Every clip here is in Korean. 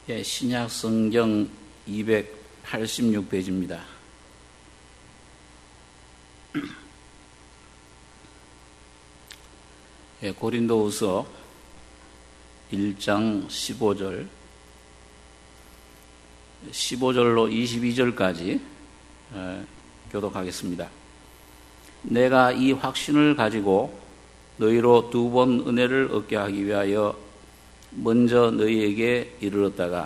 신약 성경 286페이지입니다. 고린도후서 1장 15절로 22절까지 교독하겠습니다. 내가 이 확신을 가지고 너희로 두 번 은혜를 얻게 하기 위하여 먼저 너희에게 이르렀다가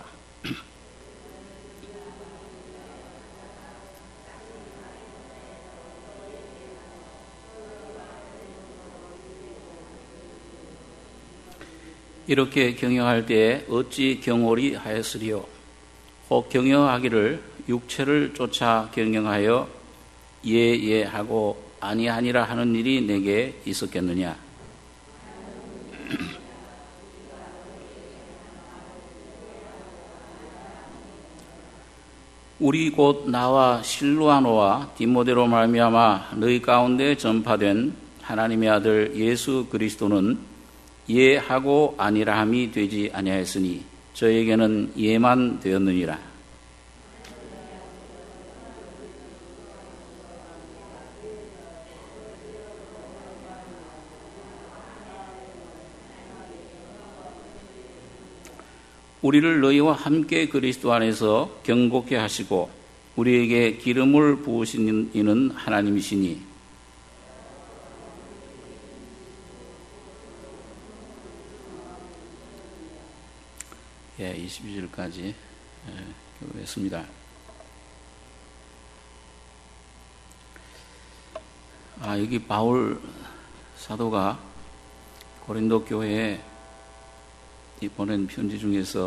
이렇게 경영할 때에 어찌 경홀히 하였으리요? 혹 경영하기를 육체를 쫓아 경영하여 예하고 아니하니라 하는 일이 내게 있었겠느냐? 우리 곧 나와 실루아노와 디모데로 말미암아 너희 가운데 전파된 하나님의 아들 예수 그리스도는 예하고 아니라 함이 되지 아니하였으니 저에게는 예만 되었느니라. 우리를 너희와 함께 그리스도 안에서 경고케 하시고 우리에게 기름을 부으신 이는 하나님이시니 예, 22절까지 교독했습니다. 여기 바울 사도가 고린도 교회에 보낸 편지 중에서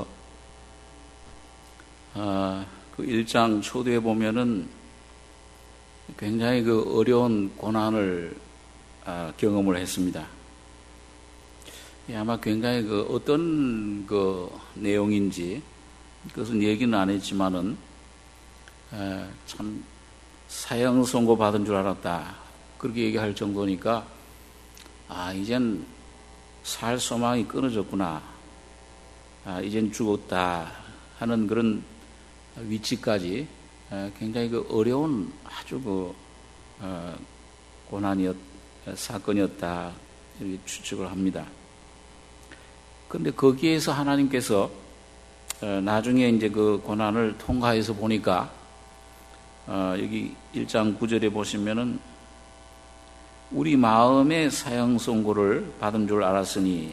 그 1장 초두에 보면은 굉장히 그 어려운 고난을 경험을 했습니다. 아마 굉장히 그 어떤 그 내용인지 그것은 얘기는 안 했지만은 참 사형 선고 받은 줄 알았다 그렇게 얘기할 정도니까 이젠 살 소망이 끊어졌구나, 이젠 죽었다 하는 그런 위치까지 굉장히 그 어려운 아주 그 사건이었다 이렇게 추측을 합니다. 그런데 거기에서 하나님께서 나중에 이제 그 고난을 통과해서 보니까 여기 1장 9절에 보시면은 우리 마음의 사형 선고를 받은 줄 알았으니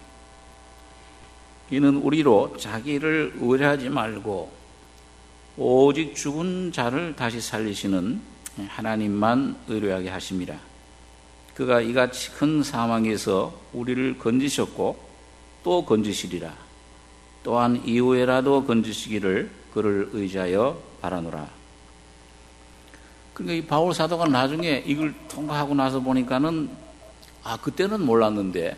이는 우리로 자기를 의뢰하지 말고 오직 죽은 자를 다시 살리시는 하나님만 의뢰하게 하심이라. 그가 이같이 큰 사망에서 우리를 건지셨고 또 건지시리라. 또한 이후에라도 건지시기를 그를 의지하여 바라노라. 그러니까 이 바울 사도가 나중에 이걸 통과하고 나서 보니까는 그때는 몰랐는데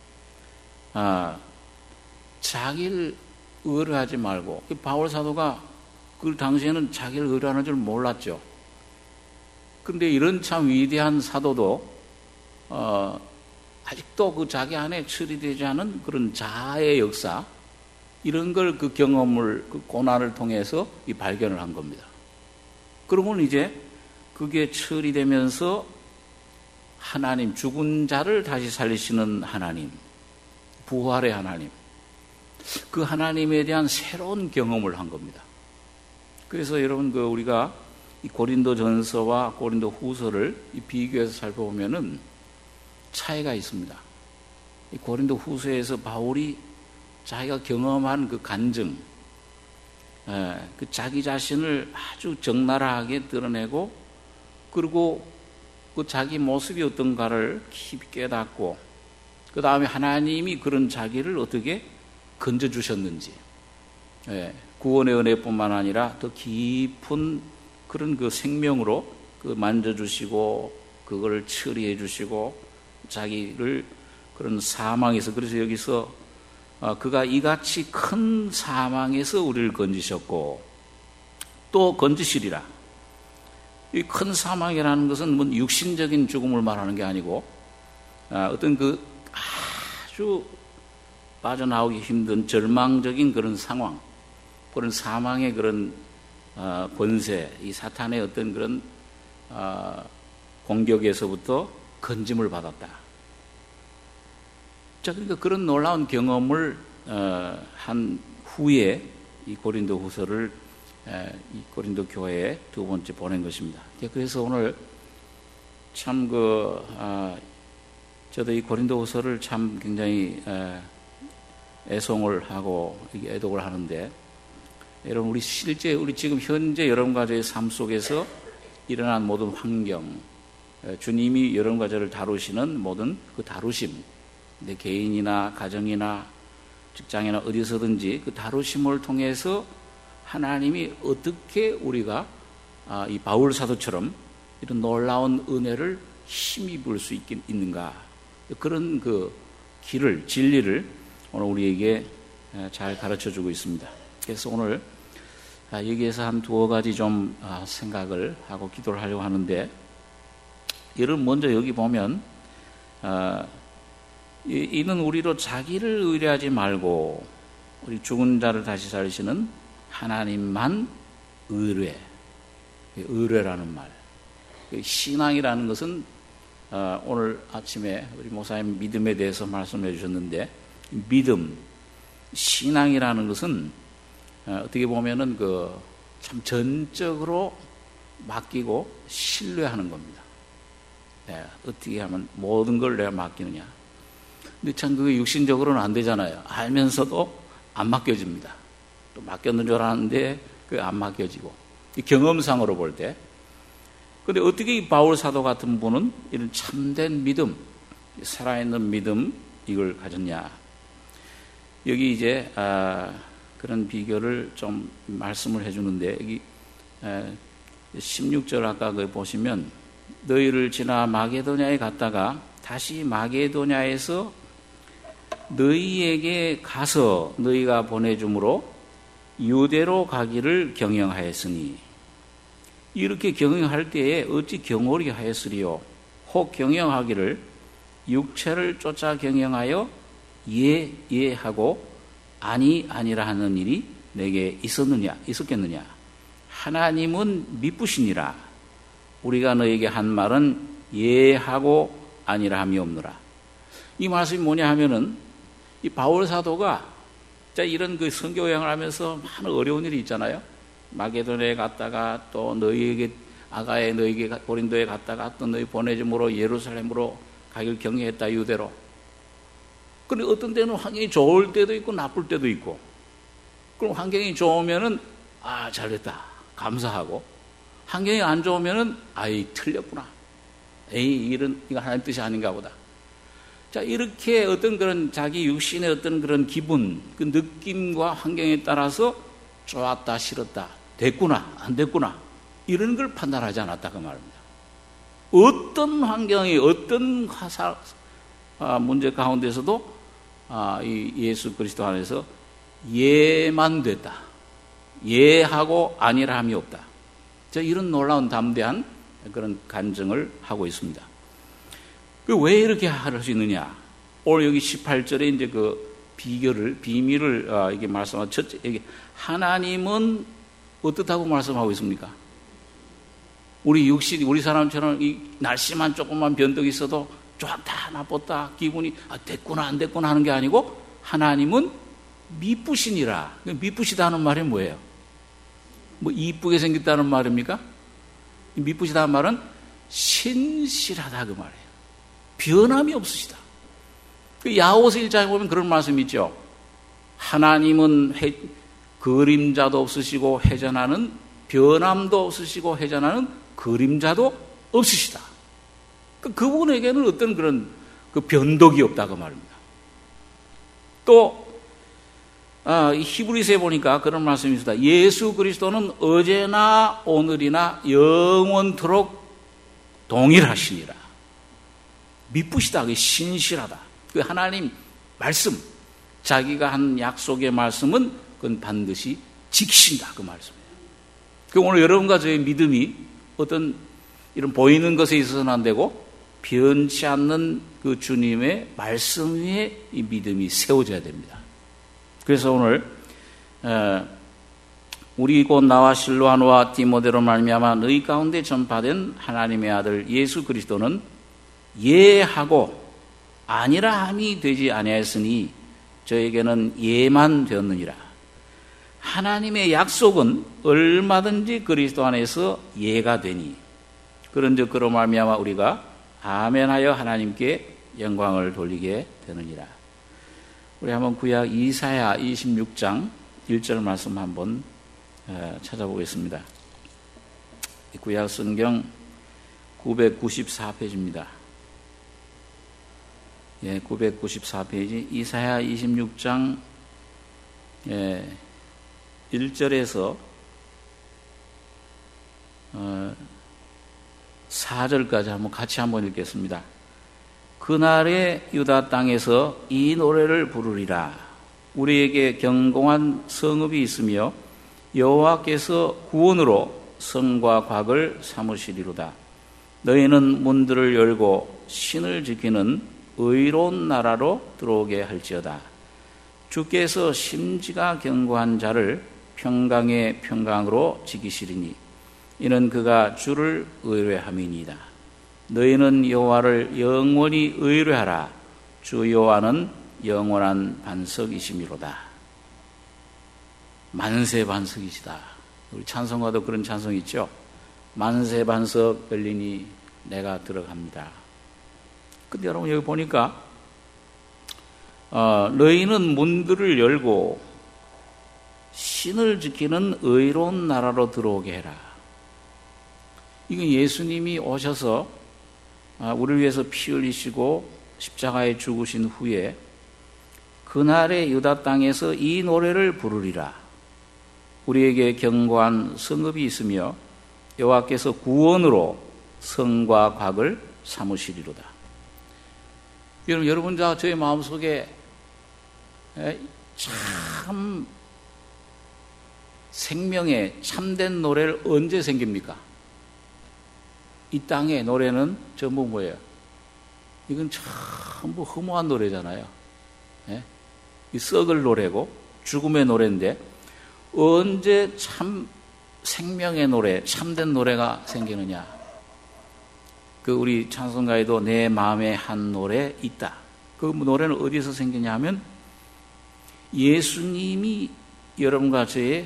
자기를 의뢰하지 말고, 바울 사도가 그 당시에는 자기를 의뢰하는 줄 몰랐죠. 그런데 이런 참 위대한 사도도 아직도 그 자기 안에 처리되지 않은 그런 자아의 역사, 이런 걸 그 경험을, 그 고난을 통해서 이 발견을 한 겁니다. 그러면 이제 그게 처리되면서 하나님, 죽은 자를 다시 살리시는 하나님, 부활의 하나님, 그 하나님에 대한 새로운 경험을 한 겁니다. 그래서 여러분, 우리가 이 고린도 전서와 고린도 후서를 비교해서 살펴보면은 차이가 있습니다. 이 고린도 후서에서 바울이 자기가 경험한 그 간증, 그 자기 자신을 아주 적나라하게 드러내고, 그리고 그 자기 모습이 어떤가를 깊이 깨닫고, 그 다음에 하나님이 그런 자기를 어떻게 건져주셨는지, 구원의 은혜뿐만 아니라 더 깊은 그런 그 생명으로 그 만져주시고, 그걸 처리해 주시고, 자기를 그런 사망에서, 그래서 여기서 그가 이같이 큰 사망에서 우리를 건지셨고 또 건지시리라. 이 큰 사망이라는 것은 뭐 육신적인 죽음을 말하는 게 아니고 어떤 그 아주 빠져나오기 힘든 절망적인 그런 상황, 그런 사망의 그런 권세, 이 사탄의 어떤 그런 공격에서부터 건짐을 받았다. 자, 그러니까 그런 놀라운 경험을 한 후에 이 고린도 후서를 이 고린도 교회에 두 번째 보낸 것입니다. 그래서 오늘 참 저도 이 고린도 후서를 참 굉장히 애송을 하고 애독을 하는데, 여러분 우리 실제 우리 지금 현재 여러분과 저의 삶 속에서 일어난 모든 환경, 주님이 여러분과 저를 다루시는 모든 그 다루심, 내 개인이나 가정이나 직장이나 어디서든지 그 다루심을 통해서 하나님이 어떻게 우리가 이 바울 사도처럼 이런 놀라운 은혜를 힘입을 수 있는가, 그런 그 길을, 진리를 오늘 우리에게 잘 가르쳐주고 있습니다. 그래서 오늘 여기에서 한 두어 가지 좀 생각을 하고 기도를 하려고 하는데, 여러분 먼저 여기 보면 이는 우리로 자기를 의뢰하지 말고 우리 죽은 자를 다시 살리시는 하나님만 의뢰라는 말. 신앙이라는 것은 오늘 아침에 우리 목사님 믿음에 대해서 말씀해 주셨는데, 믿음, 신앙이라는 것은 어떻게 보면은 참 전적으로 맡기고 신뢰하는 겁니다. 네, 어떻게 하면 모든 걸 내가 맡기느냐. 근데 참 그게 육신적으로는 안 되잖아요. 알면서도 안 맡겨집니다. 또 맡겼는 줄 알았는데 그게 안 맡겨지고, 경험상으로 볼 때. 근데 어떻게 이 바울 사도 같은 분은 이런 참된 믿음, 살아있는 믿음, 이걸 가졌냐. 여기 이제 그런 비결을 좀 말씀을 해주는데, 여기 16절 아까 그 보시면, 너희를 지나 마게도냐에 갔다가 다시 마게도냐에서 너희에게 가서 너희가 보내줌으로 유대로 가기를 경영하였으니, 이렇게 경영할 때에 어찌 경홀히 하였으리요. 혹 경영하기를 육체를 쫓아 경영하여 예하고 아니라 하는 일이 내게 있었겠느냐. 하나님은 미쁘시니라. 우리가 너에게 한 말은 예하고 아니라 함이 없노라. 이 말씀이 뭐냐 하면은, 이 바울 사도가 이런 그 선교 여행을 하면서 많은 어려운 일이 있잖아요. 마게도냐에 갔다가 또 너희에게 아가에 너희에게 고린도에 갔다가 또 너희 보내줌으로 예루살렘으로 가길 경영했다, 유대로. 그런데 어떤 때는 환경이 좋을 때도 있고 나쁠 때도 있고, 그럼 환경이 좋으면은 잘됐다 감사하고, 환경이 안 좋으면은 틀렸구나, 이거 하나님 뜻이 아닌가 보다. 자, 이렇게 어떤 그런 자기 육신의 어떤 그런 기분, 그 느낌과 환경에 따라서 좋았다 싫었다, 됐구나 안 됐구나, 이런 걸 판단하지 않았다 그 말입니다. 어떤 환경이 어떤 문제 가운데서도 이 예수 그리스도 안에서 예만 됐다, 예하고 아니라 함이 없다. 자, 이런 놀라운 담대한 그런 간증을 하고 있습니다. 왜 이렇게 할 수 있느냐? 오늘 여기 18절에 이제 그 비밀을 이게 말씀하고, 첫째, 여기 하나님은 어떻다고 말씀하고 있습니까? 우리 사람처럼 이 날씨만 조금만 변덕이 있어도 좋았다 나빴다 기분이 됐구나 안 됐구나 하는 게 아니고, 하나님은 미쁘시니라. 미쁘시다는 말이 뭐예요? 이쁘게 생겼다는 말입니까? 미쁘시다는 말은 신실하다 그 말이에요. 변함이 없으시다. 야고보서 1장에 보면 그런 말씀이 있죠. 하나님은 그림자도 없으시고 회전하는, 변함도 없으시고 회전하는 그림자도 없으시다. 그분에게는 어떤 그런 변덕이 없다 그 말입니다. 또 히브리서에 보니까 그런 말씀이 있습니다. 예수 그리스도는 어제나 오늘이나 영원토록 동일하시니라. 미쁘시다, 신실하다. 그 하나님 말씀, 자기가 한 약속의 말씀은 그건 반드시 지키신다 그 말씀이에요. 오늘 여러분과 저의 믿음이 어떤 이런 보이는 것에 있어서는 안 되고, 변치 않는 그 주님의 말씀 위에 이 믿음이 세워져야 됩니다. 그래서 오늘 우리 곧 나와 실로아노와 디모데로 말미암아 너희 가운데 전파된 하나님의 아들 예수 그리스도는 예하고 아니라 함이 되지 아니하였으니 저에게는 예만 되었느니라. 하나님의 약속은 얼마든지 그리스도 안에서 예가 되니 그런즉 그로 말미암아 우리가 아멘하여 하나님께 영광을 돌리게 되느니라. 우리 한번 구약 이사야 26장 1절 말씀 한번 찾아보겠습니다. 구약 성경 994페이지입니다. 994페이지 이사야 26장 1절에서 4절까지 같이 한번 읽겠습니다. 그날에 유다 땅에서 이 노래를 부르리라. 우리에게 견고한 성읍이 있으며 여호와께서 구원으로 성과 곽을 삼으시리로다. 너희는 문들을 열고 신을 지키는 의로운 나라로 들어오게 할지어다. 주께서 심지가 견고한 자를 평강의 평강으로 지키시리니 이는 그가 주를 의뢰함이니이다. 너희는 여호와를 영원히 의뢰하라. 주 여호와는 영원한 반석이시미로다. 만세 반석이시다. 우리 찬송가도 그런 찬송이 있죠. 만세 반석 열리니 내가 들어갑니다. 근데 여러분 여기 보니까 너희는 문들을 열고 신을 지키는 의로운 나라로 들어오게 해라. 이건 예수님이 오셔서 우리를 위해서 피 흘리시고 십자가에 죽으신 후에 그날의 유다 땅에서 이 노래를 부르리라. 우리에게 견고한 성읍이 있으며 여호와께서 구원으로 성과 곽을 삼으시리로다. 여러분 저의 마음속에 참 생명의 참된 노래를 언제 생깁니까? 이 땅의 노래는 전부 뭐예요? 이건 전부 허무한 노래잖아요. 이 썩을 노래고 죽음의 노래인데 언제 참 생명의 노래, 참된 노래가 생기느냐? 우리 찬송가에도 내 마음에 한 노래 있다. 그 노래는 어디서 생기냐 하면 예수님이 여러분과 저의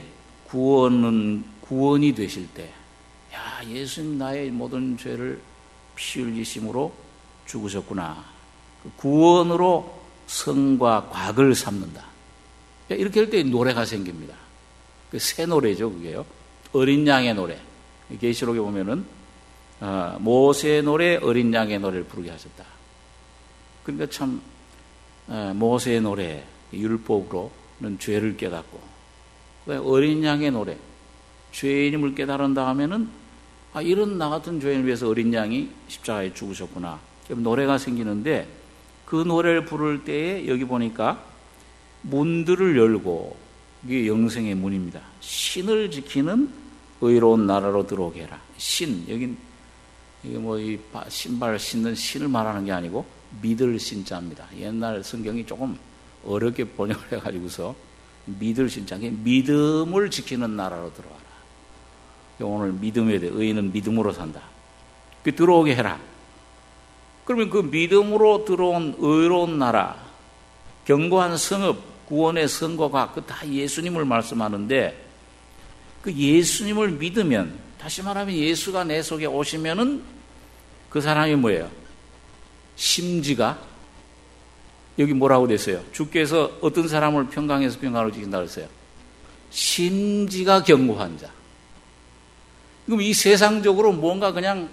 구원이 되실 때, 야, 예수님 나의 모든 죄를 피 흘리심으로 죽으셨구나. 구원으로 성과 곽을 삼는다. 이렇게 할 때 노래가 생깁니다. 새 노래죠, 그게요. 어린 양의 노래. 계시록에 보면은 모세의 노래, 어린 양의 노래를 부르게 하셨다. 그러니까 참 모세의 노래, 율법으로는 죄를 깨닫고, 어린 양의 노래, 죄인임을 깨달은다 하면은 이런 나 같은 죄인을 위해서 어린 양이 십자가에 죽으셨구나. 노래가 생기는데 그 노래를 부를 때에 여기 보니까 문들을 열고, 이게 영생의 문입니다. 신을 지키는 의로운 나라로 들어오게 해라. 신, 여긴 이게 이 신발 신는 신을 말하는 게 아니고 믿을 신자입니다. 옛날 성경이 조금 어렵게 번역을 해가지고서 믿을 신자, 믿음을 지키는 나라로 들어와라. 오늘 믿음에 대해 의인은 믿음으로 산다. 들어오게 해라. 그러면 그 믿음으로 들어온 의로운 나라, 견고한 성읍, 구원의 성과가 다 예수님을 말씀하는데 그 예수님을 믿으면, 다시 말하면 예수가 내 속에 오시면은 그 사람이 뭐예요? 심지가, 여기 뭐라고 됐어요? 주께서 어떤 사람을 평강에서 평강으로 지킨다고 했어요? 심지가 견고한 자. 그럼 이 세상적으로 뭔가 그냥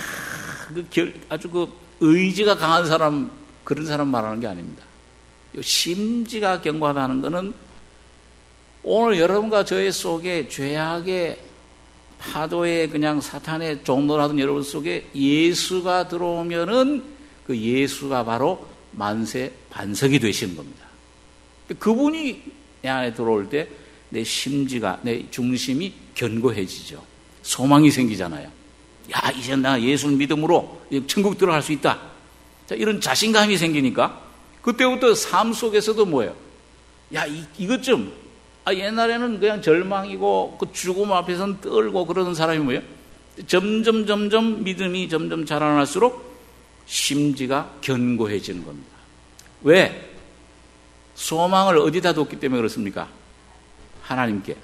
아주 의지가 강한 사람, 그런 사람 말하는 게 아닙니다. 심지가 견고하다는 것은 오늘 여러분과 저의 속에 죄악의 파도에 그냥 사탄의 종노라던 여러분 속에 예수가 들어오면은 그 예수가 바로 만세 반석이 되시는 겁니다. 그분이 내 안에 들어올 때 내 심지가, 내 중심이 견고해지죠. 소망이 생기잖아요. 야, 이제 나 예수를 믿음으로 천국 들어갈 수 있다. 자, 이런 자신감이 생기니까 그때부터 삶 속에서도 뭐예요? 야, 이것 좀 옛날에는 그냥 절망이고 그 죽음 앞에서는 떨고 그러는 사람이 뭐예요? 점점 믿음이 점점 자라날수록 심지가 견고해지는 겁니다. 왜? 소망을 어디다 뒀기 때문에 그렇습니까? 하나님께.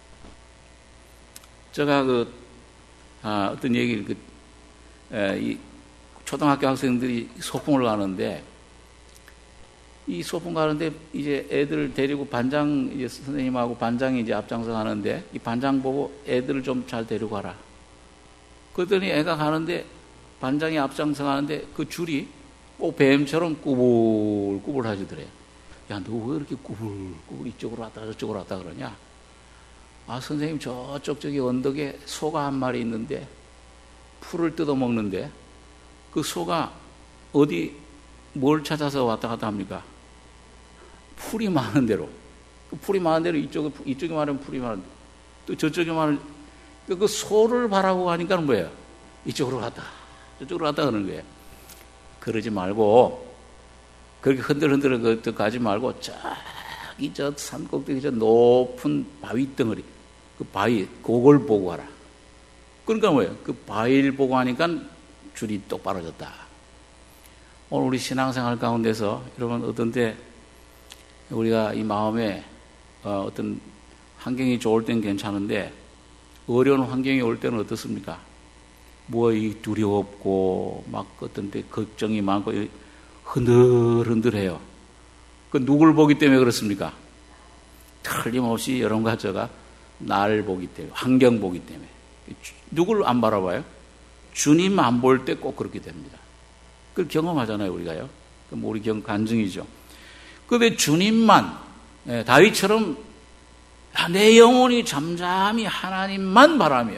제가 어떤 얘기를 이 초등학교 학생들이 소풍을 가는데, 이 소풍 가는데 이제 애들 데리고 반장, 이제 선생님하고 반장이 이제 앞장서 가는데, 이 반장 보고 애들을 좀 잘 데리고 가라. 그랬더니 애가 가는데, 반장이 앞장서 가는데 그 줄이 꼭 뱀처럼 꾸불꾸불 하시더래요. 야, 너 왜 이렇게 꾸불꾸불 이쪽으로 왔다 저쪽으로 왔다 그러냐? 선생님 저기 언덕에 소가 한 마리 있는데 풀을 뜯어먹는데 그 소가 어디 뭘 찾아서 왔다 갔다 합니까? 풀이 많은 대로. 그 풀이 많은 대로 이쪽에 말하면 풀이 많은 대로. 또 저쪽에 말하면 그 소를 바라고 가니까 뭐예요? 이쪽으로 갔다 저쪽으로 갔다 그러는 거예요. 그러지 말고 그렇게 흔들흔들 가지 말고 저기 저 산꼭대기 저 높은 바위 덩어리 그 바위 그걸 보고 가라. 그러니까 뭐예요? 그 바위를 보고 하니까 줄이 똑바로졌다. 오늘 우리 신앙생활 가운데서 여러분 어떤 때 우리가 이 마음에 어떤 환경이 좋을 때는 괜찮은데 어려운 환경이 올 때는 어떻습니까? 이 두렵고 막 어떤 때 걱정이 많고 흔들흔들해요. 그 누굴 보기 때문에 그렇습니까? 틀림없이 여러분과 제가 나를 보기 때문에, 환경 보기 때문에. 누굴 안 바라봐요? 주님 안 볼 때 꼭 그렇게 됩니다. 그걸 경험하잖아요, 우리가요. 우리 간증이죠. 그런데 주님만, 다윗처럼 내 영혼이 잠잠히 하나님만 바라며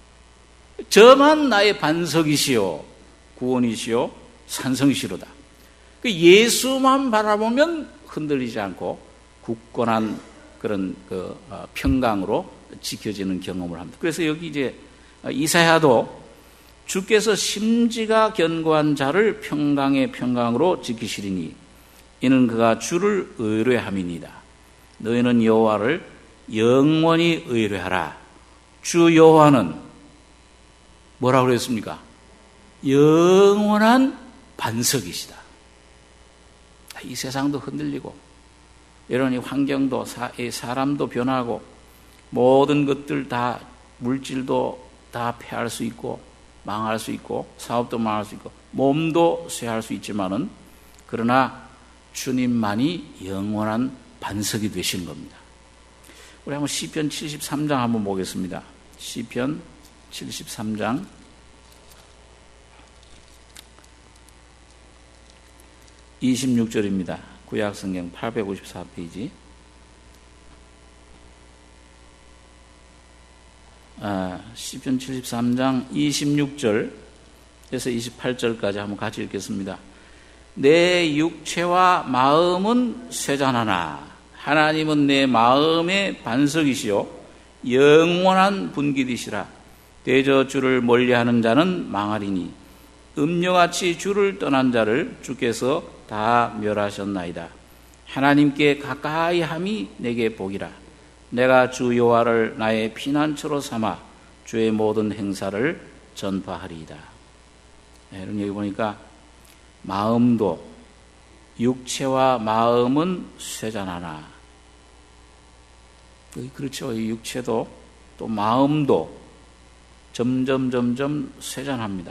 저만 나의 반석이시요 구원이시요 산성이시로다. 예수만 바라보면 흔들리지 않고 굳건한 그런 평강으로 지켜지는 경험을 합니다. 그래서 여기 이제 이사야도 주께서 심지가 견고한 자를 평강의 평강으로 지키시리니 이는 그가 주를 의뢰함이니이다. 너희는 여호와를 영원히 의뢰하라. 주 여호와는 뭐라고 그랬습니까? 영원한 반석이시다. 이 세상도 흔들리고 이런 이 환경도 사람도 변하고 모든 것들 다 물질도 다 패할 수 있고 망할 수 있고 사업도 망할 수 있고 몸도 쇠할 수 있지만은 그러나 주님만이 영원한 반석이 되시는 겁니다. 우리 한번 시편 73장 한번 보겠습니다. 시편 73장 26절입니다. 구약성경 854페이지. 시편 73장 26절에서 28절까지 한번 같이 읽겠습니다. 내 육체와 마음은 쇠잔하나 하나님은 내 마음의 반석이시요 영원한 분깃이시라. 대저 주를 멀리하는 자는 망하리니 음녀같이 주를 떠난 자를 주께서 다 멸하셨나이다. 하나님께 가까이 함이 내게 복이라. 내가 주 여호와를 나의 피난처로 삼아 주의 모든 행사를 전파하리이다. 여러분 여기 보니까 마음도 육체와 마음은 쇠잔하나. 그렇죠. 이 육체도 또 마음도 점점 쇠잔합니다.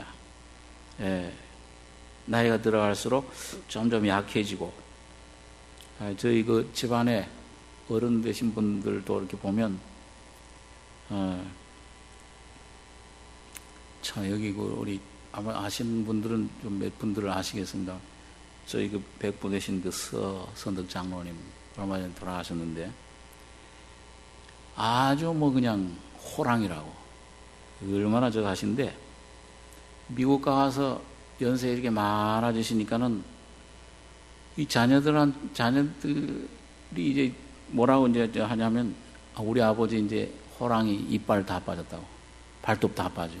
나이가 들어갈수록 점점 약해지고, 저희 그 집안에 어른 되신 분들도 이렇게 보면, 참, 여기 우리 아마 아시는 분들은 좀 몇 분들을 아시겠습니다. 저희 그 백부 되신 그 선덕 장로님, 얼마 전에 돌아가셨는데, 아주 그냥 호랑이라고. 얼마나 저거 하신데, 미국 가서 연세 이렇게 많아지시니까는 이 자녀들이 이제 뭐라고 이제 하냐면, 우리 아버지 이제 호랑이 이빨 다 빠졌다고. 발톱 다 빠지고.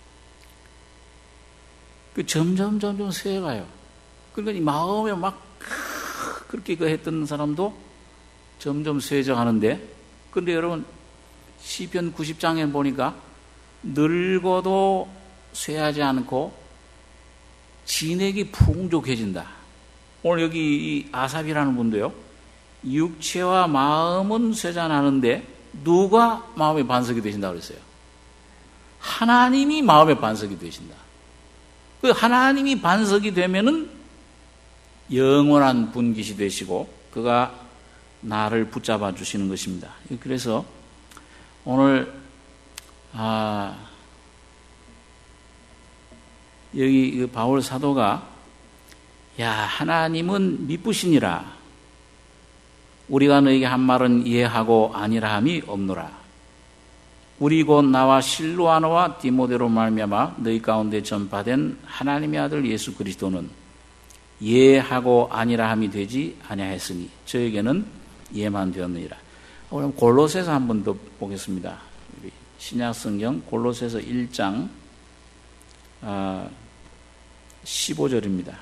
점점 쇠가요. 그러니까 이 마음에 막 그렇게 했던 사람도 점점 쇠져가는데, 근데 여러분, 시편 90장에 보니까 늙어도 쇠하지 않고 진액이 풍족해진다. 오늘 여기 이 아삽이라는 분도요, 육체와 마음은 쇠잔하는데 누가 마음의 반석이 되신다고 그랬어요? 하나님이 마음의 반석이 되신다. 그 하나님이 반석이 되면은 영원한 분깃이 되시고 그가 나를 붙잡아 주시는 것입니다. 그래서 오늘 여기 바울 사도가 야 하나님은 미쁘시니라 우리가 너에게 한 말은 이해하고 아니라 함이 없노라. 우리 곧 나와 실로아노와 디모데로 말미암아 너희 가운데 전파된 하나님의 아들 예수 그리스도는 예하고 아니라 함이 되지 아니하였으니 저에게는 예만 되었느니라. 그럼 골로새서 한 번 더 보겠습니다. 신약성경 골로새서 1장 15절입니다.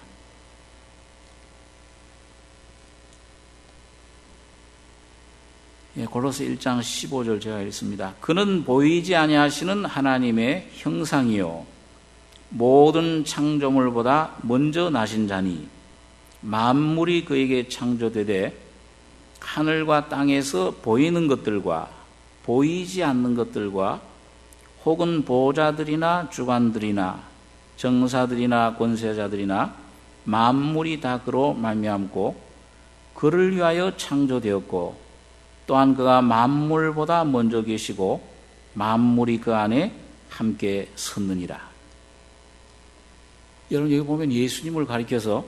골로새 1장 15절 제가 읽습니다. 그는 보이지 아니하시는 하나님의 형상이요 모든 창조물보다 먼저 나신 자니 만물이 그에게 창조되되 하늘과 땅에서 보이는 것들과 보이지 않는 것들과 혹은 보좌들이나 주관들이나 정사들이나 권세자들이나 만물이 다 그로 말미암고 그를 위하여 창조되었고 또한 그가 만물보다 먼저 계시고 만물이 그 안에 함께 섰느니라. 여러분 여기 보면 예수님을 가리켜서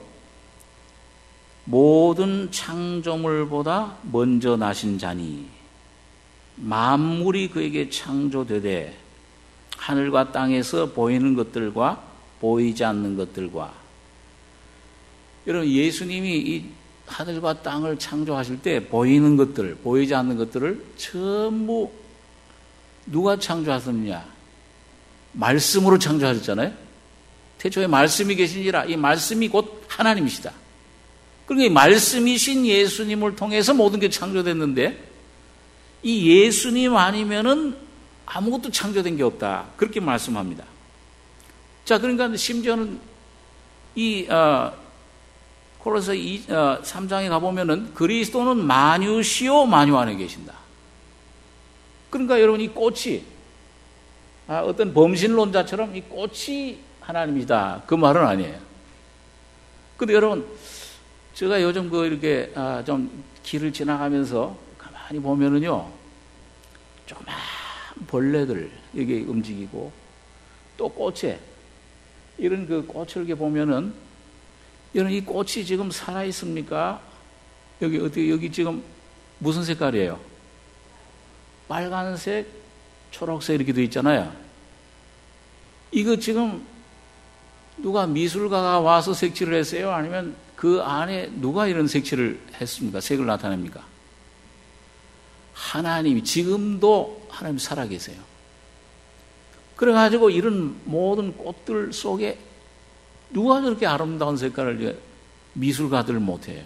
모든 창조물보다 먼저 나신 자니 만물이 그에게 창조되되 하늘과 땅에서 보이는 것들과 보이지 않는 것들과 여러분 예수님이 이 하늘과 땅을 창조하실 때 보이는 것들, 보이지 않는 것들을 전부 누가 창조하셨느냐? 말씀으로 창조하셨잖아요. 태초에 말씀이 계시니라. 이 말씀이 곧 하나님이시다. 그러니까 이 말씀이신 예수님을 통해서 모든 게 창조됐는데 이 예수님 아니면은 아무것도 창조된 게 없다. 그렇게 말씀합니다. 자, 그러니까 심지어는 이 콜로새 3장에 가보면은 그리스도는 만유시요 만유 안에 계신다. 그러니까 여러분 이 꽃이 어떤 범신론자처럼 이 꽃이 하나님이다. 그 말은 아니에요. 근데 여러분 제가 요즘 이렇게 좀 길을 지나가면서 가만히 보면은요 조그만 벌레들 여기 움직이고 또 꽃에 이런 그 꽃을 이렇게 보면은 여러분 이 꽃이 지금 살아 있습니까? 여기 지금 무슨 색깔이에요? 빨간색, 초록색 이렇게 되어 있잖아요. 이거 지금 누가 미술가가 와서 색칠을 했어요? 아니면 그 안에 누가 이런 색칠을 했습니까? 색을 나타냅니까? 하나님이 지금도 하나님 살아계세요. 그래가지고 이런 모든 꽃들 속에 누가 저렇게 아름다운 색깔을 미술가들 못해요.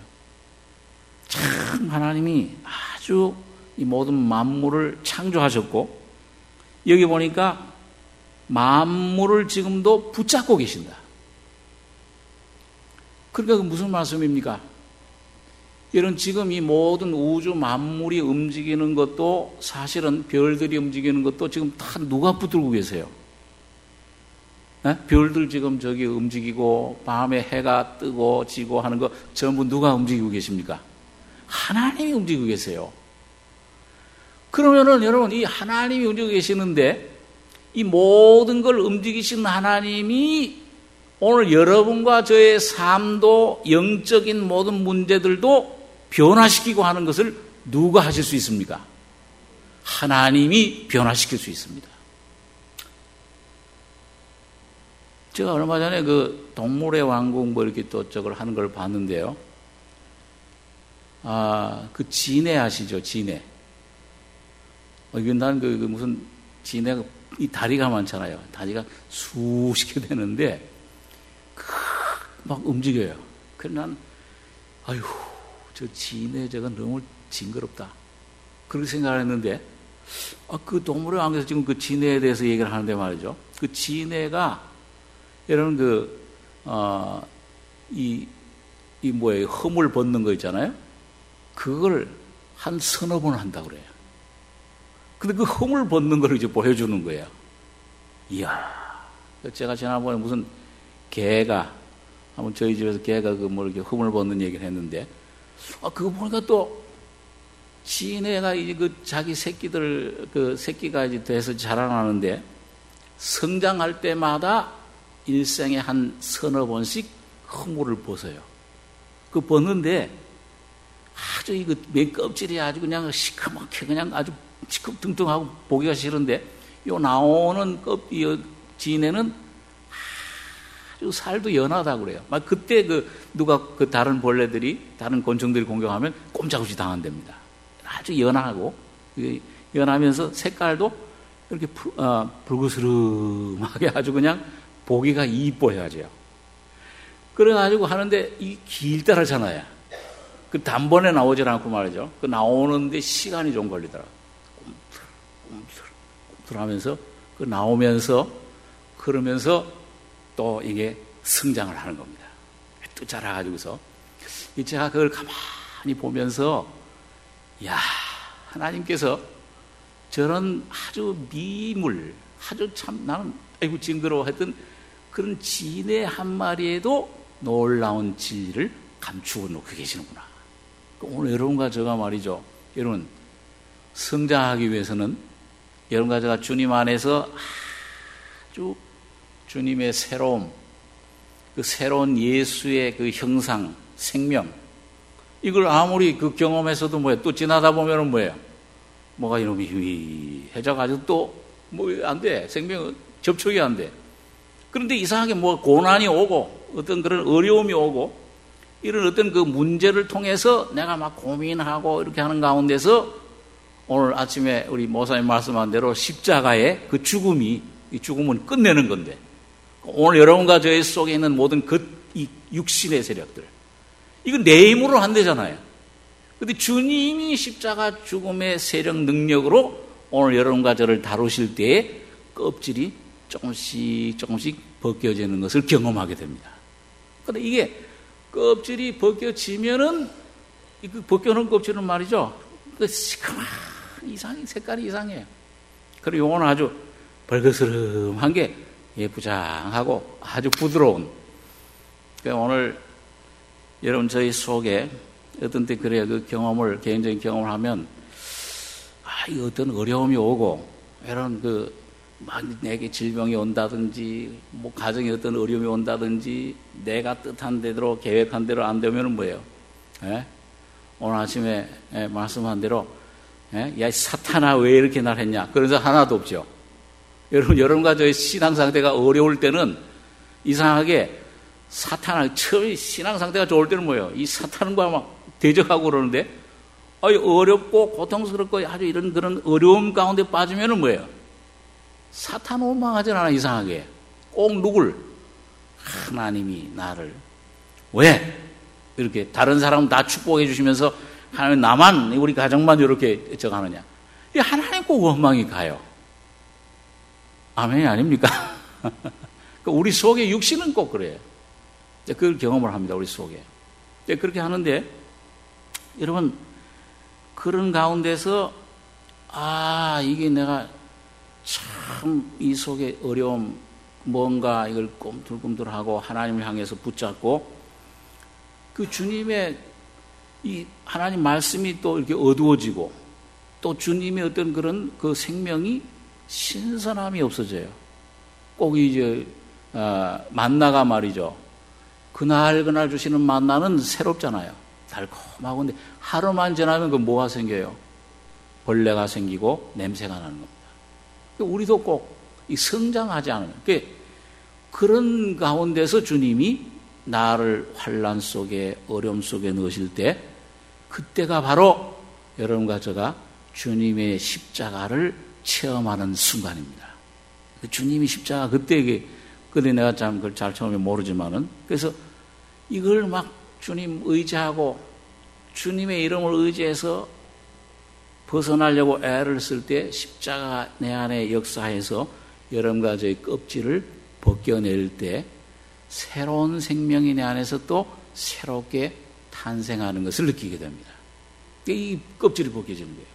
참 하나님이 아주 이 모든 만물을 창조하셨고 여기 보니까 만물을 지금도 붙잡고 계신다. 그러니까 무슨 말씀입니까? 이런 지금 이 모든 우주 만물이 움직이는 것도 사실은 별들이 움직이는 것도 지금 다 누가 붙들고 계세요? 별들 지금 저기 움직이고 밤에 해가 뜨고 지고 하는 거 전부 누가 움직이고 계십니까? 하나님이 움직이고 계세요. 그러면은 여러분 이 하나님이 움직이고 계시는데 이 모든 걸 움직이시는 하나님이 오늘 여러분과 저의 삶도 영적인 모든 문제들도 변화시키고 하는 것을 누가 하실 수 있습니까? 하나님이 변화시킬 수 있습니다. 제가 얼마 전에 그 동물의 왕국 이렇게 또 저걸 하는 걸 봤는데요. 그 진해 아시죠? 진해. 이건 난 그 무슨 진해가 이 다리가 많잖아요. 다리가 수십 개 되는데 막 움직여요. 그래서 난 아유 저 진해 저건 너무 징그럽다. 그렇게 생각을 했는데, 그 동물의 왕에서 지금 그 진해에 대해서 얘기를 하는데 말이죠. 그 진해가, 여러분 뭐예요? 허물 벗는 거 있잖아요? 그걸 한 서너 번 한다고 그래요. 근데 그 허물 벗는 걸 이제 보여주는 거예요. 이야. 제가 지난번에 무슨 개가, 한번 저희 집에서 개가 이렇게 허물 벗는 얘기를 했는데, 그거 보니까 또, 진해가 이제 자기 새끼가 이제 돼서 자라나는데, 성장할 때마다 일생에 한 서너 번씩 허물을 벗어요. 그 벗는데, 아주 맨 껍질이 아주 그냥 시커멓게 그냥 아주 시커텅텅하고 보기가 싫은데, 요 나오는 진해는 아주 살도 연하다고 그래요. 막 그때 누가 다른 벌레들이, 다른 곤충들이 공격하면 꼼짝없이 당한답니다. 아주 연하고, 연하면서 색깔도 이렇게 붉으스름하게 아주 그냥 보기가 이뻐야죠. 그래가지고 하는데 이 길다라잖아요. 그 단번에 나오질 않고 말이죠. 그 나오는데 시간이 좀 걸리더라고요. 꿈틀꿈틀 하면서 나오면서 그러면서 또 이게 성장을 하는 겁니다. 또 자라가지고서 제가 그걸 가만히 보면서 야, 하나님께서 저런 아주 아주 참 나는 아이고 징그러워했던 그런 진해 한 마리에도 놀라운 진리를 감추고 놓고 계시는구나. 오늘 여러분과 제가 말이죠. 여러분 성장하기 위해서는 여러분과 제가 주님 안에서 아주 주님의 새로움, 그 새로운 예수의 그 형상, 생명, 이걸 아무리 경험해서도 또 지나다 보면은 뭐가 이놈이 해져가지고 또 안 돼. 생명은 접촉이 안 돼. 그런데 이상하게 고난이 오고 어떤 그런 어려움이 오고 이런 어떤 그 문제를 통해서 내가 막 고민하고 이렇게 하는 가운데서 오늘 아침에 우리 목사님 말씀한 대로 십자가의 그 이 죽음은 끝내는 건데 오늘 여러분과 저의 속에 있는 모든 이 육신의 세력들 이건 내 힘으로 안 되잖아요. 그런데 주님이 십자가 죽음의 세력 능력으로 오늘 여러분과 저를 다루실 때에 껍질이 조금씩 벗겨지는 것을 경험하게 됩니다. 그런데 이게 껍질이 벗겨지면은 벗겨놓은 껍질은 말이죠. 시커먼 색깔이 이상해요. 그리고 이건 아주 벌거스름한 게 예쁘장하고 아주 부드러운. 그러니까 오늘 여러분 저희 속에 어떤 때 그래요. 개인적인 경험을 하면 이 어떤 어려움이 오고 이런 막 내게 질병이 온다든지 가정에 어떤 어려움이 온다든지 내가 뜻한 대로 계획한 대로 안 되면은 뭐예요? 오늘 아침에 말씀한 대로 야 사탄아 왜 이렇게 날 했냐? 그런 적 하나도 없죠. 여러분과 저의 신앙 상태가 어려울 때는 이상하게 사탄아 처음에 신앙 상태가 좋을 때는 뭐예요? 이 사탄과 막 대적하고 그러는데 어렵고 고통스럽고 아주 이런 그런 어려움 가운데 빠지면은 뭐예요? 사탄 원망하진 않아. 이상하게 꼭 누굴? 하나님이 나를 왜 이렇게 다른 사람은 다 축복해 주시면서 하나님 나만 우리 가정만 이렇게 하느냐? 이 하나님 꼭 원망이 가요. 아멘이 아닙니까? 우리 속에 육신은 꼭 그래요. 그걸 경험을 합니다. 우리 속에 그렇게 하는데 여러분 그런 가운데서 이게 내가 참 이 속에 어려움 뭔가 이걸 꿈틀꿈틀하고 하나님을 향해서 붙잡고 그 주님의 이 하나님 말씀이 또 이렇게 어두워지고 또 주님의 어떤 그런 그 생명이 신선함이 없어져요. 꼭 이제 만나가 말이죠. 그날 주시는 만나는 새롭잖아요. 달콤하고 근데 하루만 지나면 뭐가 생겨요? 벌레가 생기고 냄새가 나는 겁니다. 우리도 꼭 성장하지 않으면 그런 가운데서 주님이 나를 환난 속에 어려움 속에 넣으실 때 그때가 바로 여러분과 제가 주님의 십자가를 체험하는 순간입니다. 주님이 십자가 그때 내가 참 그걸 잘 처음에 모르지만은 그래서 이걸 막 주님 의지하고 주님의 이름을 의지해서 벗어나려고 애를 쓸 때 십자가 내 안에 역사해서 여러분과 저의 껍질을 벗겨낼 때 새로운 생명이 내 안에서 또 새롭게 탄생하는 것을 느끼게 됩니다. 이 껍질이 벗겨지는 거예요.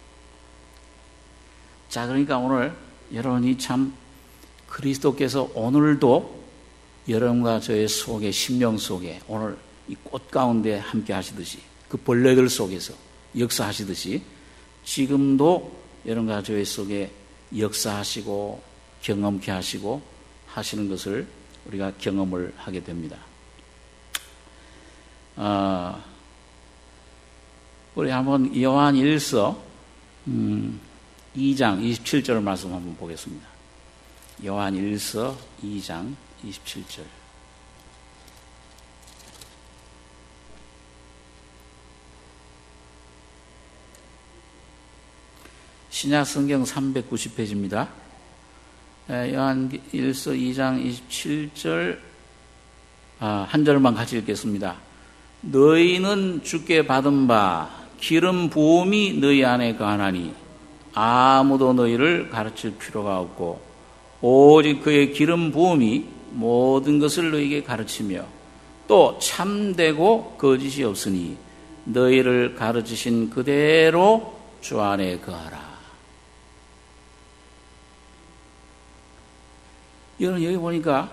자, 그러니까 오늘 여러분이 참 그리스도께서 오늘도 여러분과 저의 속에, 심령 속에 오늘 이 꽃 가운데 함께 하시듯이 그 벌레들 속에서 역사하시듯이 지금도 여러분과 저의 속에 역사하시고 경험케 하시고 하시는 것을 우리가 경험을 하게 됩니다. 우리 한번 요한 1서 2장 27절 말씀 한번 보겠습니다. 요한 1서 2장 27절. 신약 성경 390페이지입니다. 요한 1서 2장 27절 한 절만 같이 읽겠습니다. 너희는 주께 받은 바 기름 부음이 너희 안에 거하나니 아무도 너희를 가르칠 필요가 없고 오직 그의 기름 부음이 모든 것을 너희에게 가르치며 또 참되고 거짓이 없으니 너희를 가르치신 그대로 주 안에 거하라. 여러분 여기 보니까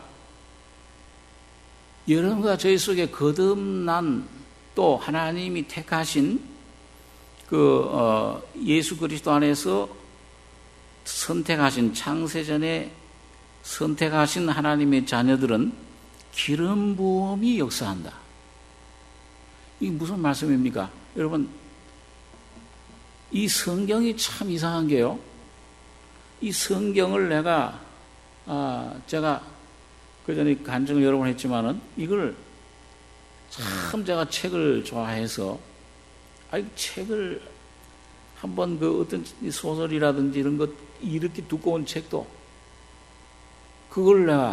여러분과 저희 속에 거듭난 또 하나님이 택하신 예수 그리스도 안에서 선택하신 창세전에 선택하신 하나님의 자녀들은 기름 부음이 역사한다. 이게 무슨 말씀입니까? 여러분 이 성경이 참 이상한 게요. 이 성경을 제가 그 전에 간증을 여러 번 했지만은 이걸 참 제가 책을 좋아해서 책을 한번 어떤 소설이라든지 이런 것 이렇게 두꺼운 책도 그걸 내가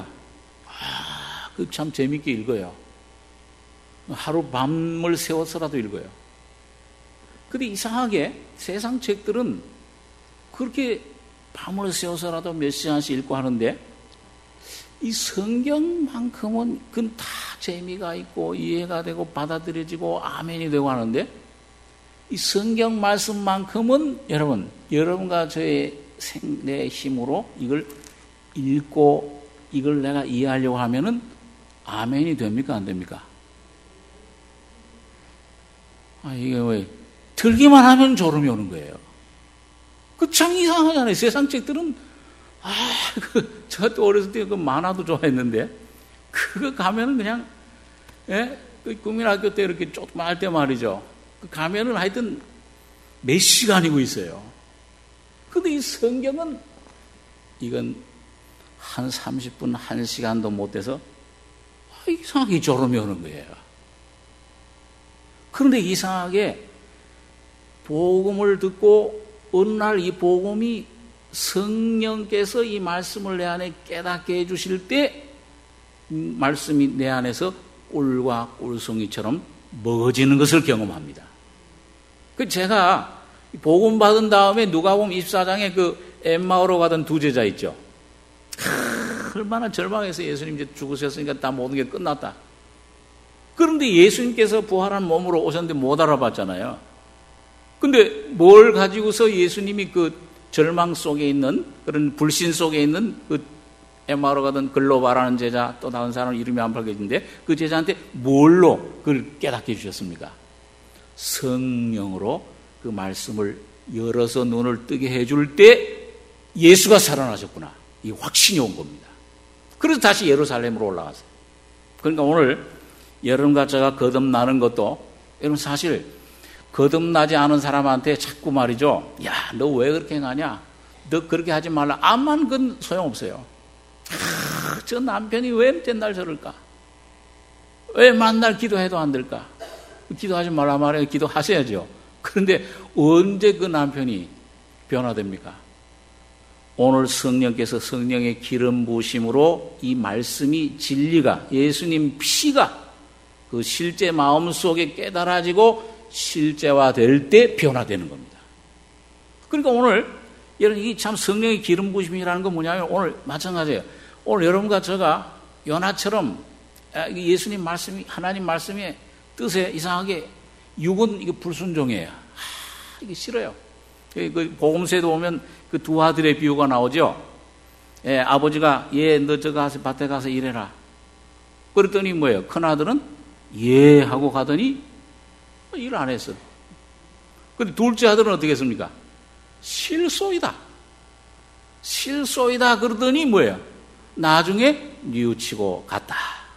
참 재밌게 읽어요. 하루 밤을 새워서라도 읽어요. 근데 이상하게 세상 책들은 그렇게 밤을 새워서라도 몇 시간씩 읽고 하는데 이 성경만큼은 그건 다 재미가 있고 이해가 되고 받아들여지고 아멘이 되고 하는데 이 성경 말씀만큼은 여러분과 저의 내 힘으로 이걸 읽고 이걸 내가 이해하려고 하면은 아멘이 됩니까? 안 됩니까? 이게 왜 들기만 하면 졸음이 오는 거예요. 그 참 이상하잖아요. 세상 책들은 제가 또 어렸을 때 그 만화도 좋아했는데 그거 가면은 그냥 그 국민학교 때 이렇게 조금 할 때 말이죠. 그 가면은 하여튼 몇 시간이고 있어요. 근데 이 성경은 이건 한 30분, 1시간도 못 돼서 이상하게 졸음이 오는 거예요. 그런데 이상하게 복음을 듣고 어느 날 이 복음이 성령께서 이 말씀을 내 안에 깨닫게 해주실 때 말씀이 내 안에서 꿀과 꿀송이처럼 먹어지는 것을 경험합니다. 제가 복음 받은 다음에 누가복음 24장에 그 엠마오로 가던 두 제자 있죠. 얼마나 절망해서 예수님 이제 죽으셨으니까 다 모든 게 끝났다. 그런데 예수님께서 부활한 몸으로 오셨는데 못 알아봤잖아요. 근데 뭘 가지고서 예수님이 그 절망 속에 있는 그런 불신 속에 있는 그 엠마오로 가던 글로바라는 제자 또 다른 사람 이름이 안 밝혀지는데 그 제자한테 뭘로 그걸 깨닫게 해주셨습니까? 성령으로 그 말씀을 열어서 눈을 뜨게 해줄 때 예수가 살아나셨구나. 이 확신이 온 겁니다. 그래서 다시 예루살렘으로 올라갔어요. 그러니까 오늘 여러분과 제가 거듭나는 것도 여러분 사실 거듭나지 않은 사람한테 자꾸 말이죠. 야, 너 왜 그렇게 행하냐? 너 그렇게 하지 말라. 암만 그건 소용없어요. 저 남편이 왜 맨날 저럴까? 왜 만날 기도해도 안 될까? 기도하지 말라 말해요. 기도하셔야죠. 그런데 언제 그 남편이 변화됩니까? 오늘 성령께서 성령의 기름 부으심으로 이 말씀이 진리가 예수님 피가 그 실제 마음속에 깨달아지고 실제화될 때 변화되는 겁니다. 그러니까 오늘 여러분 이 참 성령의 기름 부심이라는 건 뭐냐면 오늘 마찬가지예요. 오늘 여러분과 제가 요나처럼 예수님 말씀이 하나님 말씀의 뜻에 이상하게 육은 이게 불순종이에요. 이게 싫어요. 그 복음서에도 보면 그 두 아들의 비유가 나오죠. 예, 아버지가 너 저 가서 밭에 가서 일해라. 그랬더니 뭐예요? 큰 아들은 예 하고 가더니 일 안 했어. 근데 둘째 아들은 어떻게 했습니까? 실소이다. 실소이다 그러더니 뭐예요? 나중에 뉘우치고 갔다.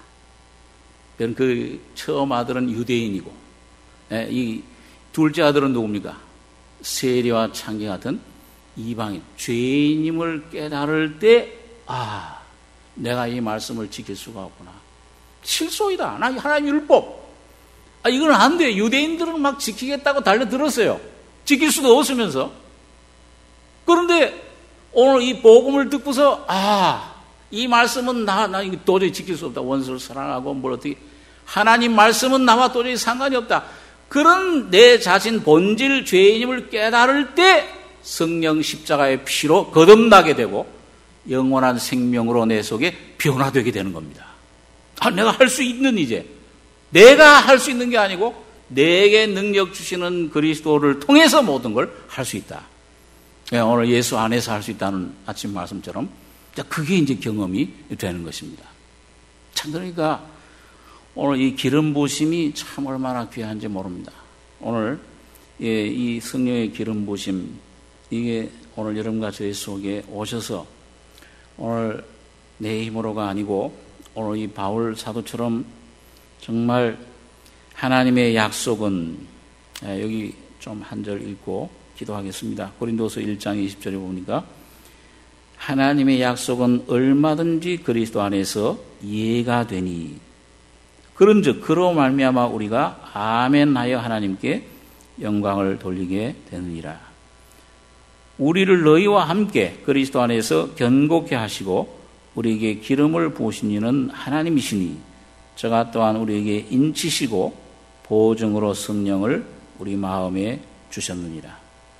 그 처음 아들은 유대인이고, 이 둘째 아들은 누굽니까? 세리와 창기 같은 이방인, 죄인임을 깨달을 때, 내가 이 말씀을 지킬 수가 없구나. 실소이다. 나 하나님 율법. 이건 안 돼. 유대인들은 막 지키겠다고 달려들었어요. 지킬 수도 없으면서. 그런데 오늘 이 복음을 듣고서, 이 말씀은 나 이거 도저히 지킬 수 없다. 원수를 사랑하고 뭘 어떻게. 하나님 말씀은 나와 도저히 상관이 없다. 그런 내 자신 본질 죄인임을 깨달을 때 성령 십자가의 피로 거듭나게 되고 영원한 생명으로 내 속에 변화되게 되는 겁니다. 내가 할 수 있는 이제 내가 할 수 있는 게 아니고 내게 능력 주시는 그리스도를 통해서 모든 걸 할 수 있다. 오늘 예수 안에서 할 수 있다는 아침 말씀처럼 그게 이제 경험이 되는 것입니다. 참 그러니까 오늘 이 기름 부심이 참 얼마나 귀한지 모릅니다. 오늘 이 성령의 기름 부심 이게 오늘 여러분과 저희 속에 오셔서 오늘 내 힘으로가 아니고 오늘 이 바울 사도처럼 정말 하나님의 약속은 여기 좀 한 절 읽고 기도하겠습니다. 고린도서 1장 20절에 보니까 하나님의 약속은 얼마든지 그리스도 안에서 이해가 되니 그런즉 그로 말미암아 우리가 아멘하여 하나님께 영광을 돌리게 되느니라. 우리를 너희와 함께 그리스도 안에서 견고케 하시고 우리에게 기름을 부으신 이는 하나님이시니 저가 또한 우리에게 인치시고 보증으로 성령을 우리 마음에 주셨느니라.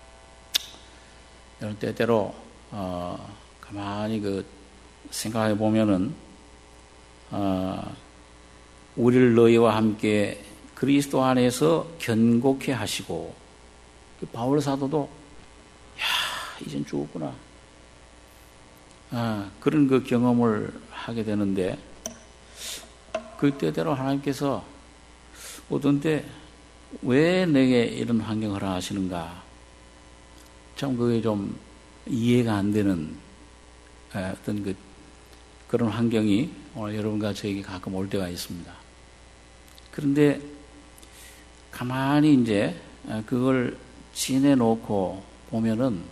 여러분 때때로 가만히 생각해 보면은 우리를 너희와 함께 그리스도 안에서 견고케 하시고 바울 사도도 이젠 죽었구나. 그런 그 경험을 하게 되는데 그때대로 하나님께서 어떤 때 왜 내게 이런 환경을 허락하시는가? 참 그게 좀 이해가 안 되는 어떤 그런 환경이 오늘 여러분과 저에게 가끔 올 때가 있습니다. 그런데 가만히 이제 그걸 지내놓고 보면은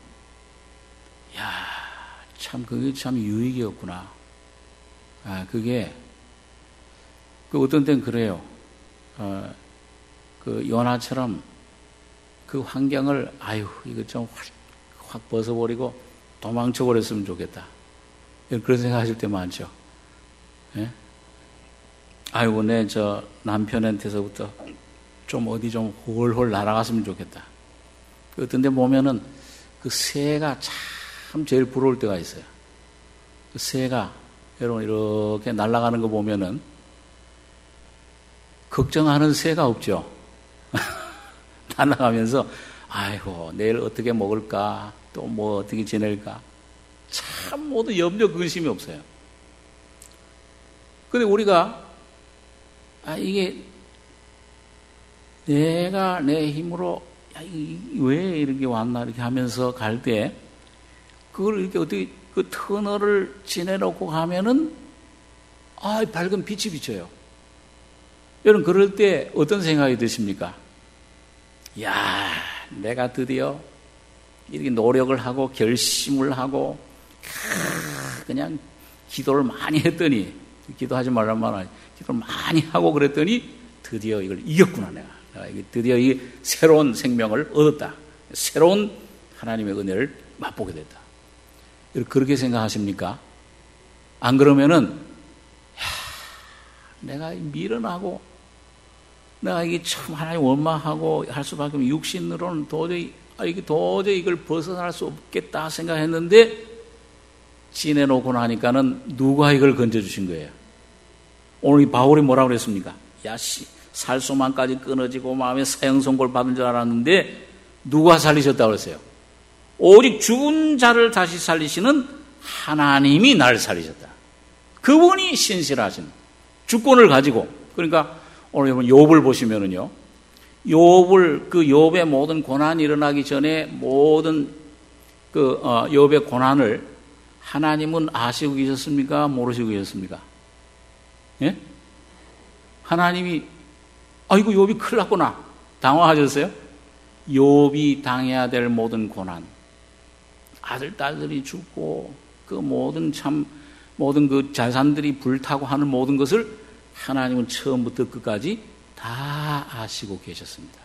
참 그게 참 유익이었구나. 그게 어떤 때는 그래요. 그 요나처럼 그 환경을 이거 좀 확 벗어버리고 도망쳐버렸으면 좋겠다. 그런 생각하실 때 많죠. 예? 내 저 남편한테서부터 좀 어디 좀 홀홀 날아갔으면 좋겠다. 어떤 데 보면은 그 새가 참 제일 부러울 때가 있어요. 그 새가 여러분 이렇게 날아가는 거 보면은 걱정하는 새가 없죠. 날아가면서 내일 어떻게 먹을까, 또 뭐 어떻게 지낼까, 참 모두 염려 근심이 없어요. 근데 우리가 이게 내가 내 힘으로 왜 이렇게 왔나 이렇게 하면서 갈 때 그걸 이렇게 어떻게 그 터널을 지내놓고 가면은 밝은 빛이 비쳐요. 여러분 그럴 때 어떤 생각이 드십니까? 내가 드디어 이렇게 노력을 하고 결심을 하고 그냥 기도를 많이 했더니 기도하지 말란 말 아니에요. 기도를 많이 하고 그랬더니 드디어 이걸 이겼구나 내가 드디어 이 새로운 생명을 얻었다. 새로운 하나님의 은혜를 맛보게 됐다. 그렇게 생각하십니까? 안 그러면은 내가 미련하고 내가 이게 참 하나님 원망하고 할 수밖에 없는 육신으로는 도저히 이게 도저히 이걸 벗어날 수 없겠다 생각했는데 지내놓고 나니까는 누가 이걸 건져주신 거예요? 오늘 이 바울이 뭐라고 그랬습니까? 살소만까지 끊어지고 마음에 사형선고를 받은 줄 알았는데 누가 살리셨다고 그랬어요? 오직 죽은 자를 다시 살리시는 하나님이 날 살리셨다. 그분이 신실하신 주권을 가지고. 그러니까 오늘 여러분 욥을 보시면은요, 욥의 모든 고난이 일어나기 전에 모든 욥의 고난을 하나님은 아시고 계셨습니까? 모르시고 계셨습니까? 예? 하나님이 아이고 욥이 큰일 났구나 당황하셨어요? 욥이 당해야 될 모든 고난, 아들 딸들이 죽고 그 모든 그 자산들이 불타고 하는 모든 것을 하나님은 처음부터 끝까지 다 아시고 계셨습니다.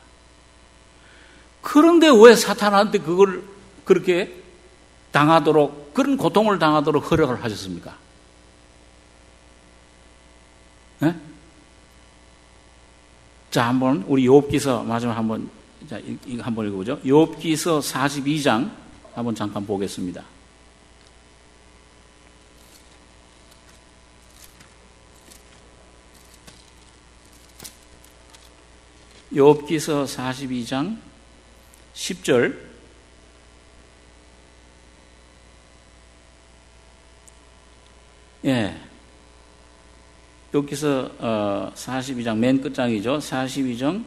그런데 왜 사탄한테 그걸 그렇게 당하도록, 그런 고통을 당하도록 허락을 하셨습니까? 네? 자, 한번 우리 욥기서 마지막 한번 이거 한번 읽어보죠. 욥기서 42장 한번 잠깐 보겠습니다. 욥기서 42장 10절. 예. 욥기서 42장 맨 끝장이죠. 42장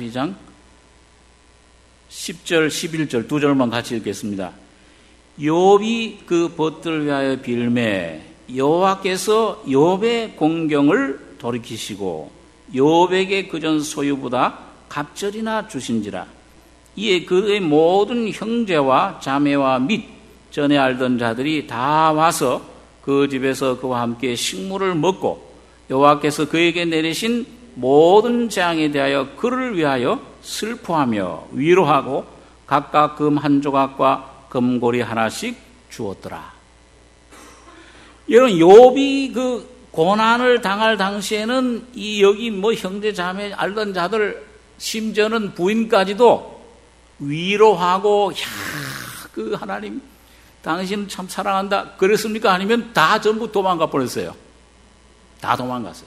10절 11절 두 절만 같이 읽겠습니다. 욥이 그 벗들을 위하여 빌매 여호와께서 욥의 공경을 돌이키시고 욥에게 그전 소유보다 갑절이나 주신지라. 이에 그의 모든 형제와 자매와 및 전에 알던 자들이 다 와서 그 집에서 그와 함께 식물을 먹고 여호와께서 그에게 내리신 모든 재앙에 대하여 그를 위하여 슬퍼하며 위로하고 각각 금 한 조각과 금고리 하나씩 주었더라. 여러분, 욥이 그 고난을 당할 당시에는 여기 형제 자매 알던 자들, 심지어는 부인까지도 위로하고, 그 하나님 당신 참 사랑한다 그랬습니까? 아니면 다 전부 도망가 버렸어요? 다 도망갔어요.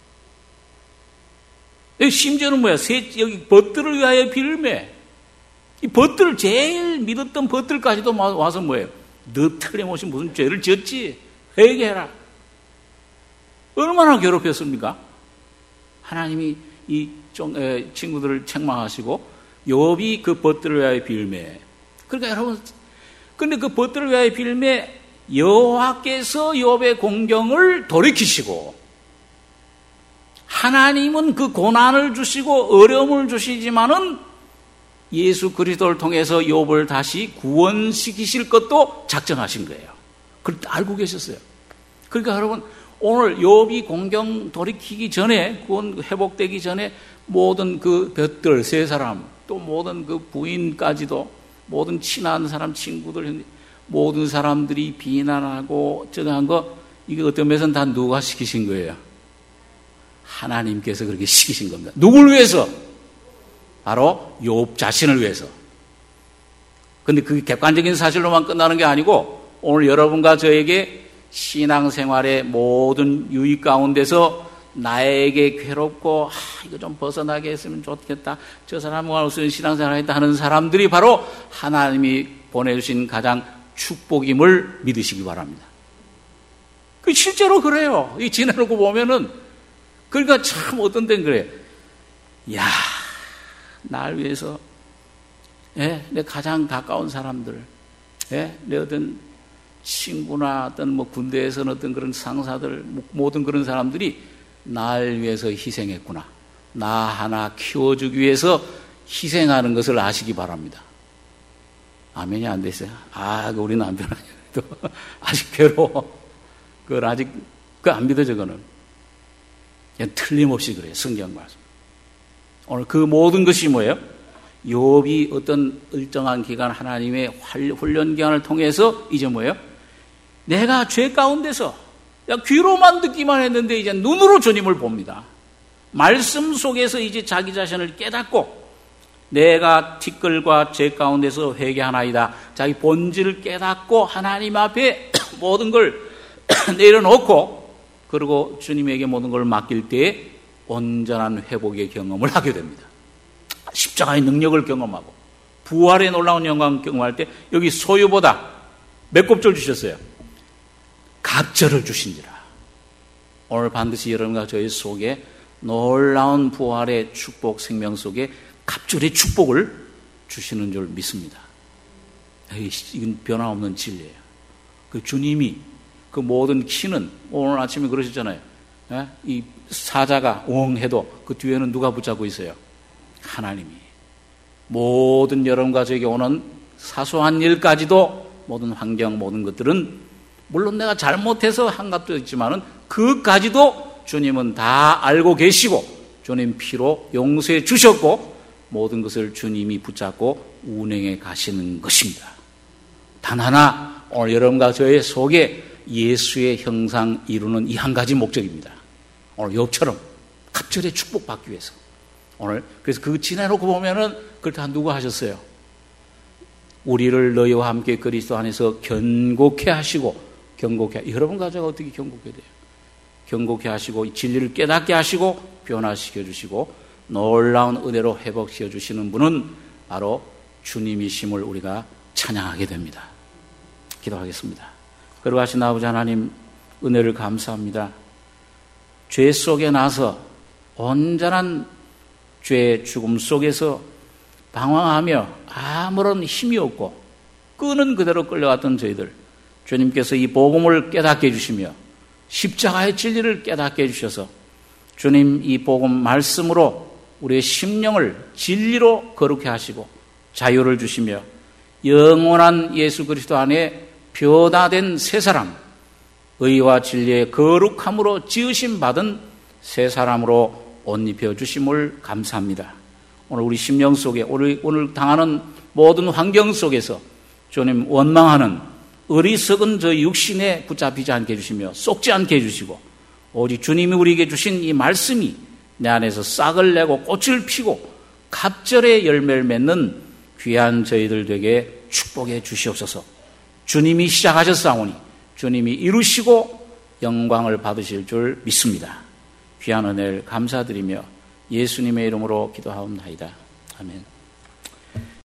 심지어는 뭐야? 여기 벗들을 위하여 빌매. 이 벗들, 제일 믿었던 벗들까지도 와서 뭐예요? 너 틀림없이 무슨 죄를 지었지? 회개해라. 얼마나 괴롭혔습니까? 하나님이 이 친구들을 책망하시고 욥이 그 벗들을 위하여 빌매. 그러니까 여러분, 근데 그 벗들을 위하여 빌매 여호와께서 욥의 공경을 돌이키시고 하나님은 그 고난을 주시고 어려움을 주시지만은 예수 그리스도를 통해서 욥을 다시 구원시키실 것도 작정하신 거예요. 그걸 알고 계셨어요. 그러니까 여러분, 오늘 욥이 공경 돌이키기 전에, 구원 회복되기 전에 모든 그 볕들 세 사람, 또 모든 그 부인까지도 모든 친한 사람, 친구들, 모든 사람들이 비난하고 저거 한 거, 이게 어떤 면에서는 다 누가 시키신 거예요? 하나님께서 그렇게 시키신 겁니다. 누굴 위해서? 바로 욥 자신을 위해서. 근데 그게 객관적인 사실로만 끝나는 게 아니고 오늘 여러분과 저에게 신앙생활의 모든 유익 가운데서 나에게 괴롭고 이거 좀 벗어나게 했으면 좋겠다, 저 사람과 무슨 신앙생활을 했다 하는 사람들이 바로 하나님이 보내주신 가장 축복임을 믿으시기 바랍니다. 그 실제로 그래요. 이 지내놓고 보면은, 그러니까 참 어떤 데는 그래. 야, 날 위해서, 내 가장 가까운 사람들, 내 어떤 친구나 어떤 군대에서는 어떤 그런 상사들, 모든 그런 사람들이 날 위해서 희생했구나. 나 하나 키워주기 위해서 희생하는 것을 아시기 바랍니다. 아멘이 안 됐어요. 우리 남편은 아직 괴로워. 그걸 아직, 안 믿어져, 그거는. 그냥 틀림없이 그래요. 성경 말씀. 오늘 그 모든 것이 뭐예요? 욥이 어떤 일정한 기간 하나님의 훈련 기간을 통해서 이제 뭐예요? 내가 죄 가운데서 귀로만 듣기만 했는데 이제 눈으로 주님을 봅니다. 말씀 속에서 이제 자기 자신을 깨닫고 내가 티끌과 재 가운데서 회개하나이다. 자기 본질을 깨닫고 하나님 앞에 모든 걸 내려놓고 그리고 주님에게 모든 걸 맡길 때에 온전한 회복의 경험을 하게 됩니다. 십자가의 능력을 경험하고 부활의 놀라운 영광을 경험할 때 여기 소유보다 몇 곱절 주셨어요? 갑절을 주신지라. 오늘 반드시 여러분과 저희 속에 놀라운 부활의 축복 생명 속에 갑절의 축복을 주시는 줄 믿습니다. 이건 변함없는 진리예요. 그 주님이 그 모든 키는 오늘 아침에 그러셨잖아요. 이 사자가 웅해도 그 뒤에는 누가 붙잡고 있어요? 하나님이. 모든 여러분과 저에게 오는 사소한 일까지도 모든 환경 모든 것들은 물론 내가 잘못해서 한 것도 있지만은 그까지도 주님은 다 알고 계시고 주님 피로 용서해 주셨고 모든 것을 주님이 붙잡고 운행해 가시는 것입니다. 단 하나 오늘 여러분과 저의 속에 예수의 형상 이루는 이 한 가지 목적입니다. 오늘 욥처럼 갑절의 축복받기 위해서 오늘 그래서 그 지내놓고 보면은 그걸 다 누가 하셨어요? 우리를 너희와 함께 그리스도 안에서 견고케 하시고 여러분과 제가 어떻게 견고케 돼요? 견고케 하시고 진리를 깨닫게 하시고 변화시켜 주시고 놀라운 은혜로 회복시켜 주시는 분은 바로 주님이심을 우리가 찬양하게 됩니다. 기도하겠습니다. 거룩하신 아버지 하나님 은혜를 감사합니다. 죄 속에 나서 온전한 죄의 죽음 속에서 방황하며 아무런 힘이 없고 끄는 그대로 끌려갔던 저희들 주님께서 이 복음을 깨닫게 해주시며 십자가의 진리를 깨닫게 해주셔서 주님 이 복음 말씀으로 우리의 심령을 진리로 거룩해 하시고 자유를 주시며 영원한 예수 그리스도 안에 변화된 새 사람 의와 진리의 거룩함으로 지으심 받은 새 사람으로 옷 입혀 주심을 감사합니다. 오늘 우리 심령 속에 오늘 당하는 모든 환경 속에서 주님 원망하는 어리석은 저 육신에 붙잡히지 않게 해주시며 쏙지 않게 해주시고 오직 주님이 우리에게 주신 이 말씀이 내 안에서 싹을 내고 꽃을 피고 갑절의 열매를 맺는 귀한 저희들 되게 축복해 주시옵소서. 주님이 시작하셨사오니 주님이 이루시고 영광을 받으실 줄 믿습니다. 귀한 은혜를 감사드리며 예수님의 이름으로 기도하옵나이다. 아멘.